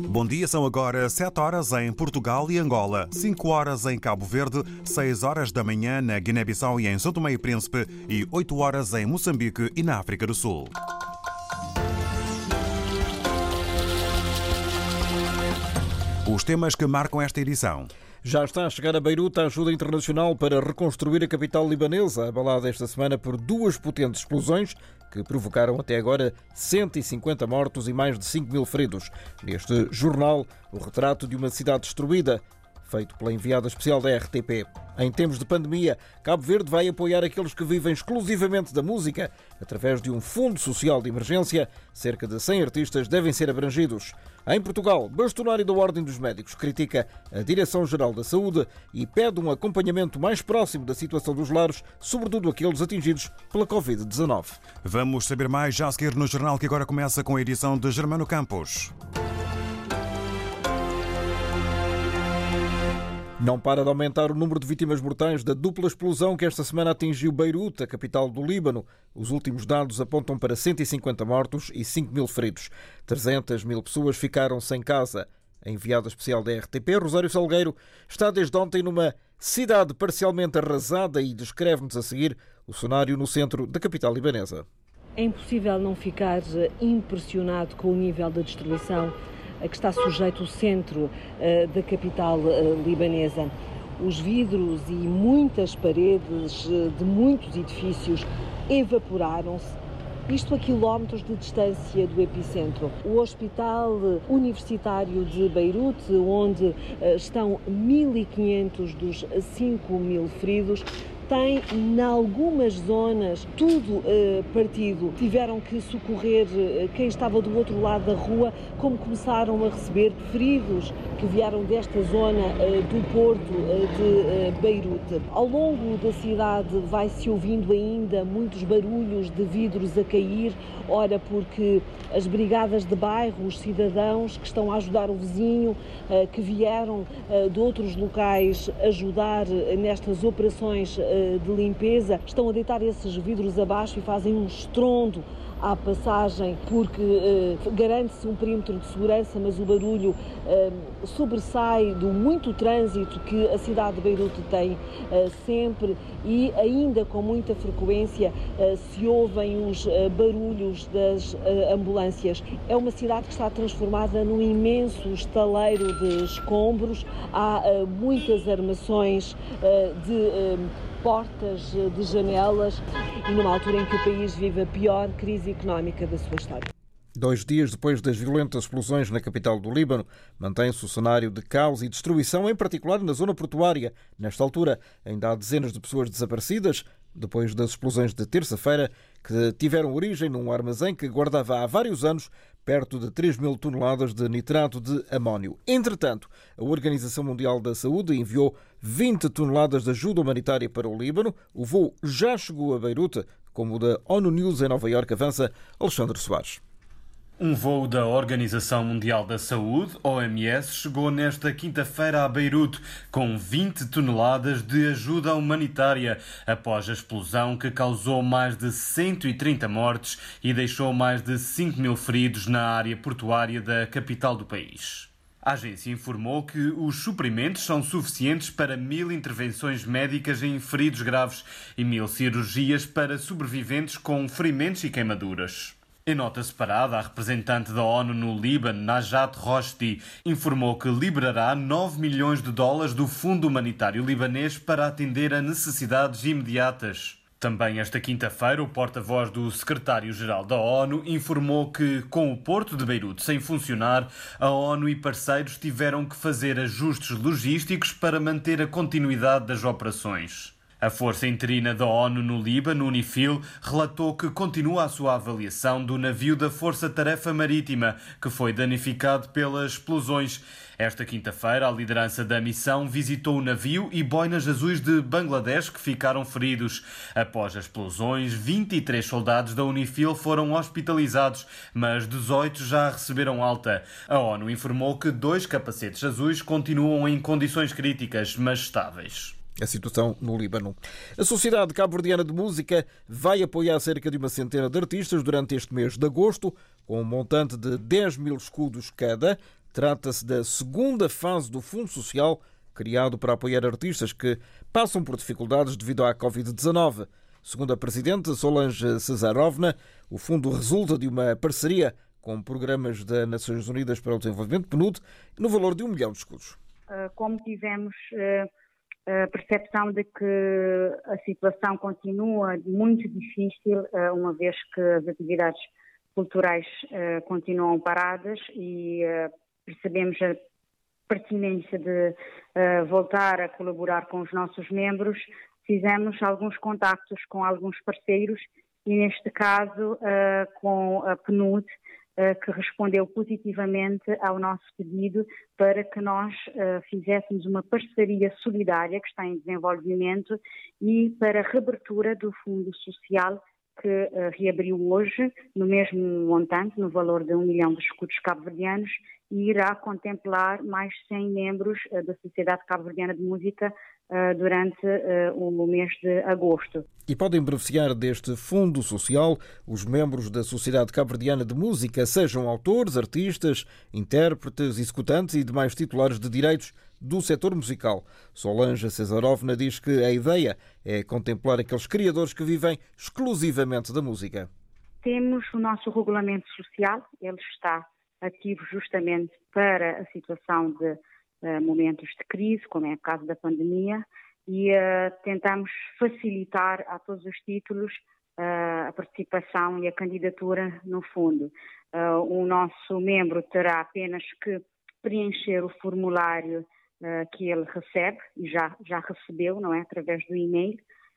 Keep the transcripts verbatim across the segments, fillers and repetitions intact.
Bom dia, são agora sete horas em Portugal e Angola, cinco horas em Cabo Verde, seis horas da manhã na Guiné-Bissau e em São Tomé e Príncipe e oito horas em Moçambique e na África do Sul. Os temas que marcam esta edição. Já está a chegar a Beirute a ajuda internacional para reconstruir a capital libanesa, abalada esta semana por duas potentes explosões que provocaram até agora cento e cinquenta mortos e mais de cinco mil feridos. Neste jornal, o retrato de uma cidade destruída, feito pela enviada especial da R T P. Em tempos de pandemia, Cabo Verde vai apoiar aqueles que vivem exclusivamente da música. Através de um fundo social de emergência, cerca de cem artistas devem ser abrangidos. Em Portugal, bastonário da Ordem dos Médicos critica a Direção-Geral da Saúde e pede um acompanhamento mais próximo da situação dos lares, sobretudo aqueles atingidos pela covid dezenove. Vamos saber mais já a seguir no jornal, que agora começa com a edição de Germano Campos. Não para de aumentar o número de vítimas mortais da dupla explosão que esta semana atingiu Beirute, a capital do Líbano. Os últimos dados apontam para cento e cinquenta mortos e cinco mil feridos. trezentas mil pessoas ficaram sem casa. A enviada especial da R T P, Rosário Salgueiro, está desde ontem numa cidade parcialmente arrasada e descreve-nos a seguir o cenário no centro da capital libanesa. É impossível não ficar impressionado com o nível da destruição a que está sujeito o centro uh, da capital uh, libanesa. Os vidros e muitas paredes uh, de muitos edifícios evaporaram-se, isto a quilómetros de distância do epicentro. O Hospital Universitário de Beirute, onde uh, estão mil e quinhentos dos cinco mil feridos, tem, em algumas zonas, tudo uh, partido. Tiveram que socorrer uh, quem estava do outro lado da rua, como começaram a receber feridos que vieram desta zona uh, do porto uh, de uh, Beirute. Ao longo da cidade vai-se ouvindo ainda muitos barulhos de vidros a cair, ora porque as brigadas de bairro, os cidadãos que estão a ajudar o vizinho, uh, que vieram uh, de outros locais ajudar uh, nestas operações uh, de limpeza, estão a deitar esses vidros abaixo e fazem um estrondo à passagem, porque uh, garante-se um perímetro de segurança, mas o barulho uh, sobressai do muito trânsito que a cidade de Beirute tem uh, sempre, e ainda com muita frequência uh, se ouvem os uh, barulhos das uh, ambulâncias. É uma cidade que está transformada num imenso estaleiro de escombros. Há uh, muitas armações uh, de uh, portas de janelas, e numa altura em que o país vive a pior crise económica da sua história. Dois dias depois das violentas explosões na capital do Líbano, mantém-se o cenário de caos e destruição, em particular na zona portuária. Nesta altura, ainda há dezenas de pessoas desaparecidas, depois das explosões de terça-feira, que tiveram origem num armazém que guardava há vários anos perto de três mil toneladas de nitrato de amónio. Entretanto, a Organização Mundial da Saúde enviou vinte toneladas de ajuda humanitária para o Líbano. O voo já chegou a Beirute, como o da ONU News em Nova Iorque avança Alexandre Soares. Um voo da Organização Mundial da Saúde, O M S, chegou nesta quinta-feira a Beirute com vinte toneladas de ajuda humanitária após a explosão que causou mais de cento e trinta mortes e deixou mais de cinco mil feridos na área portuária da capital do país. A agência informou que os suprimentos são suficientes para mil intervenções médicas em feridos graves e mil cirurgias para sobreviventes com ferimentos e queimaduras. Em nota separada, a representante da ONU no Líbano, Najat Roshdi, informou que liberará nove milhões de dólares do Fundo Humanitário Libanês para atender a necessidades imediatas. Também esta quinta-feira, o porta-voz do secretário-geral da ONU informou que, com o porto de Beirute sem funcionar, a ONU e parceiros tiveram que fazer ajustes logísticos para manter a continuidade das operações. A Força Interina da ONU no Líbano, UNIFIL, relatou que continua a sua avaliação do navio da Força Tarefa Marítima, que foi danificado pelas explosões. Esta quinta-feira, a liderança da missão visitou o navio e boinas azuis de Bangladesh que ficaram feridos. Após as explosões, vinte e três soldados da UNIFIL foram hospitalizados, mas dezoito já receberam alta. A ONU informou que dois capacetes azuis continuam em condições críticas, mas estáveis. A situação no Líbano. A Sociedade Cabo-Verdiana de Música vai apoiar cerca de uma centena de artistas durante este mês de agosto, com um montante de dez mil escudos cada. Trata-se da segunda fase do Fundo Social, criado para apoiar artistas que passam por dificuldades devido à covid dezanove. Segundo a Presidente Solange Cesarovna, o fundo resulta de uma parceria com programas das Nações Unidas para o Desenvolvimento, P N U D, no valor de um milhão de escudos. Como tivemos a percepção de que a situação continua muito difícil, uma vez que as atividades culturais continuam paradas e percebemos a pertinência de voltar a colaborar com os nossos membros, fizemos alguns contactos com alguns parceiros e, neste caso, com a P N U D, que respondeu positivamente ao nosso pedido para que nós uh, fizéssemos uma parceria solidária que está em desenvolvimento e para a reabertura do Fundo Social que uh, reabriu hoje no mesmo montante, no valor de um milhão de escudos cabo-verdianos, e irá contemplar mais cem membros uh, da Sociedade Cabo-Verdiana de Música uh, durante uh, o mês de agosto. E podem beneficiar deste Fundo Social os membros da Sociedade Cabo-Verdiana de Música, sejam autores, artistas, intérpretes, executantes e demais titulares de direitos do setor musical. Solange Cesarovna diz que a ideia é contemplar aqueles criadores que vivem exclusivamente da música. Temos o nosso regulamento social, ele está ativo justamente para a situação de uh, momentos de crise, como é o caso da pandemia, e uh, tentamos facilitar a todos os títulos uh, a participação e a candidatura no fundo. Uh, o nosso membro terá apenas que preencher o formulário uh, que ele recebe, e já, já recebeu, não é, através do e-mail,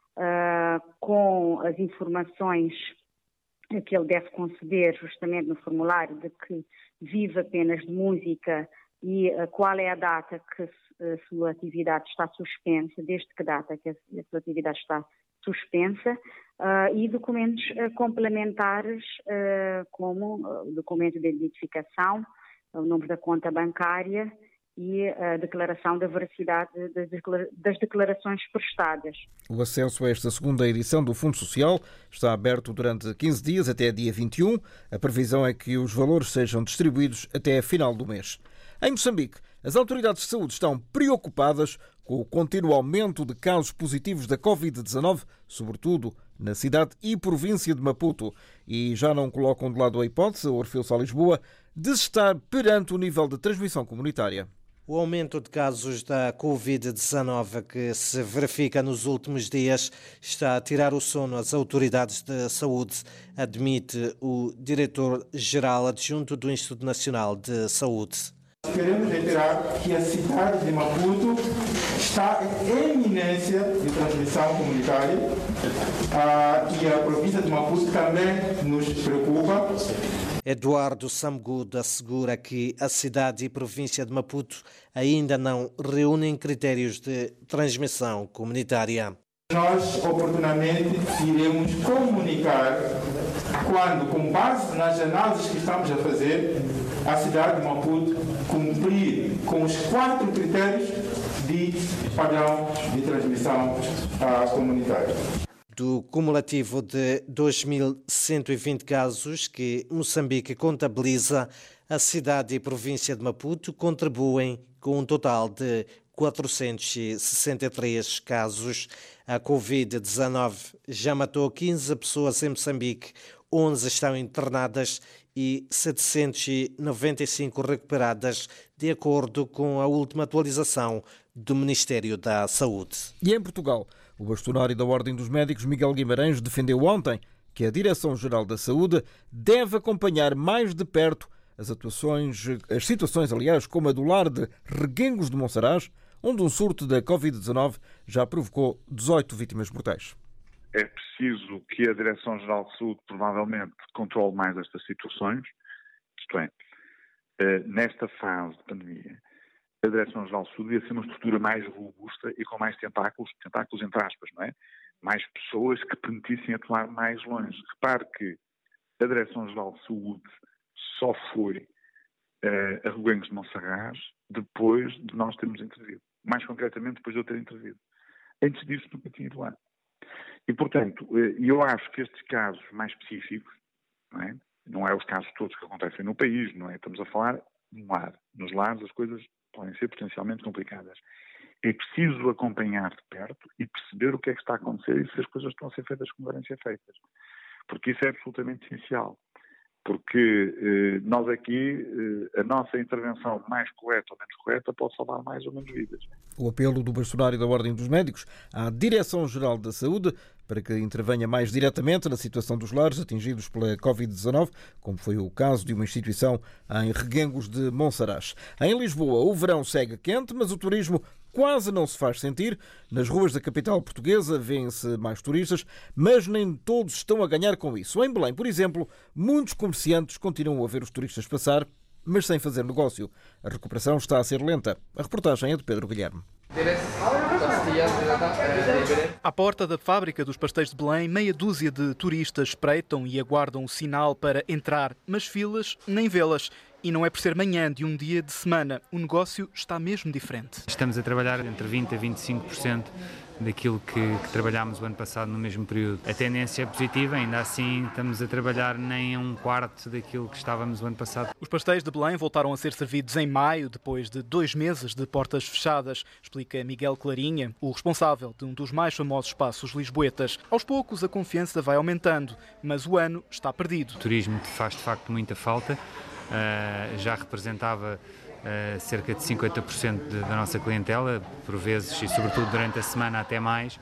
uh, com as informações que ele deve conceder justamente no formulário de que vive apenas de música e uh, qual é a data que a sua atividade está suspensa, desde que data que a, a sua atividade está suspensa, uh, e documentos uh, complementares uh, como uh, o documento de identificação, o número da conta bancária e a declaração da veracidade das declarações prestadas. O acesso a esta segunda edição do Fundo Social está aberto durante quinze dias, até dia vinte e um. A previsão é que os valores sejam distribuídos até a final do mês. Em Moçambique, as autoridades de saúde estão preocupadas com o contínuo aumento de casos positivos da covid dezanove, sobretudo na cidade e província de Maputo, e já não colocam de lado a hipótese, a Orfeu Sá Lisboa, de estar perante o nível de transmissão comunitária. O aumento de casos da covid dezanove que se verifica nos últimos dias está a tirar o sono às autoridades de saúde, admite o diretor-geral adjunto do Instituto Nacional de Saúde. Queremos reiterar que a cidade de Maputo está em iminência de transmissão comunitária ah, e a província de Maputo também nos preocupa. Eduardo Samgudo assegura que a cidade e província de Maputo ainda não reúnem critérios de transmissão comunitária. Nós, oportunamente, iremos comunicar quando, com base nas análises que estamos a fazer, a cidade de Maputo cumprir com os quatro critérios de padrão de transmissão uh, comunitária. Do cumulativo de dois mil cento e vinte casos que Moçambique contabiliza, a cidade e província de Maputo contribuem com um total de quatrocentos e sessenta e três casos. A covid dezanove já matou quinze pessoas em Moçambique, onze estão internadas e setecentos e noventa e cinco recuperadas, de acordo com a última atualização do Ministério da Saúde. E em Portugal, o bastonário da Ordem dos Médicos, Miguel Guimarães, defendeu ontem que a Direção-Geral da Saúde deve acompanhar mais de perto as atuações, as situações, aliás, como a do lar de Reguengos de Monsaraz, onde um surto da covid dezanove já provocou dezoito vítimas mortais. É preciso que a Direção-Geral de Saúde provavelmente controle mais estas situações, isto é, nesta fase de pandemia, a Direção-Geral de Saúde devia ser uma estrutura mais robusta e com mais tentáculos, tentáculos entre aspas, não é? Mais pessoas que permitissem atuar mais longe. Repare que a Direção-Geral de Saúde só foi uh, a Reguengos de Monsaraz depois de nós termos intervido. Mais concretamente, depois de eu ter intervido. Antes disso, nunca tinha ido lá. E, portanto, eu acho que estes casos mais específicos, não é? Não é os casos todos que acontecem no país, não é? Estamos a falar no lar. Nos lares as coisas podem ser potencialmente complicadas. É preciso acompanhar de perto e perceber o que é que está a acontecer e se as coisas estão a ser feitas como devem ser feitas. Porque isso é absolutamente essencial. Porque eh, nós aqui, eh, a nossa intervenção mais correta ou menos correta pode salvar mais ou menos vidas. O apelo do bastonário da Ordem dos Médicos à Direção-Geral da Saúde para que intervenha mais diretamente na situação dos lares atingidos pela covid dezanove, como foi o caso de uma instituição em Reguengos de Monsaraz. Em Lisboa, o verão segue quente, mas o turismo quase não se faz sentir. Nas ruas da capital portuguesa vêem-se mais turistas, mas nem todos estão a ganhar com isso. Em Belém, por exemplo, muitos comerciantes continuam a ver os turistas passar, mas sem fazer negócio. A recuperação está a ser lenta. A reportagem é de Pedro Guilherme. À porta da fábrica dos pastéis de Belém, meia dúzia de turistas espreitam e aguardam o sinal para entrar, mas filas nem vê-las. E não é por ser manhã de um dia de semana. O negócio está mesmo diferente. Estamos a trabalhar entre vinte por cento a vinte e cinco por cento daquilo que, que trabalhámos o ano passado no mesmo período. A tendência é positiva, ainda assim estamos a trabalhar nem um quarto daquilo que estávamos o ano passado. Os pastéis de Belém voltaram a ser servidos em maio, depois de dois meses de portas fechadas, explica Miguel Clarinha, o responsável de um dos mais famosos espaços lisboetas. Aos poucos a confiança vai aumentando, mas o ano está perdido. O turismo faz de facto muita falta. Uh, já representava uh, cerca de cinquenta por cento de, da nossa clientela, por vezes e sobretudo durante a semana até mais.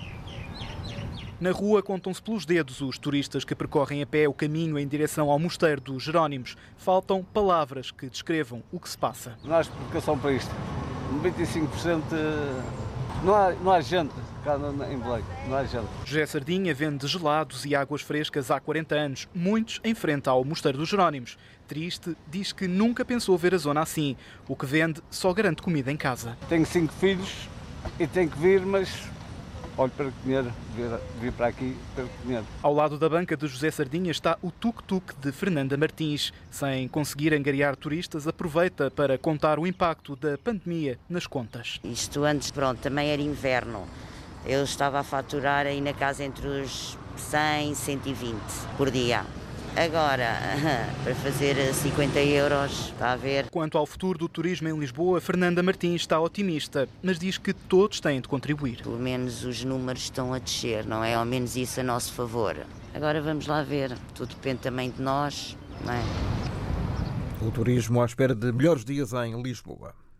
Na rua contam-se pelos dedos os turistas que percorrem a pé o caminho em direção ao Mosteiro dos Jerónimos. Faltam palavras que descrevam o que se passa. Não há explicação para isto. noventa e cinco por cento não há, não há gente cá em Belém, não há gente. José Sardinha vende gelados e águas frescas há quarenta anos, muitos em frente ao Mosteiro dos Jerónimos. Triste, diz que nunca pensou ver a zona assim. O que vende só garante comida em casa. Tenho cinco filhos e tenho que vir, mas olho para comer, vir, vir para aqui para comer. Ao lado da banca de José Sardinha está o tuk-tuk de Fernanda Martins. Sem conseguir angariar turistas, aproveita para contar o impacto da pandemia nas contas. Isto antes, pronto, também era inverno. Eu estava a faturar aí na casa entre os cem e cento e vinte por dia. Agora, para fazer cinquenta euros, está a ver. Quanto ao futuro do turismo em Lisboa, Fernanda Martins está otimista, mas diz que todos têm de contribuir. Pelo menos os números estão a descer, não é? Ao menos isso a nosso favor. Agora vamos lá ver, tudo depende também de nós, não é? O turismo à espera de melhores dias em Lisboa.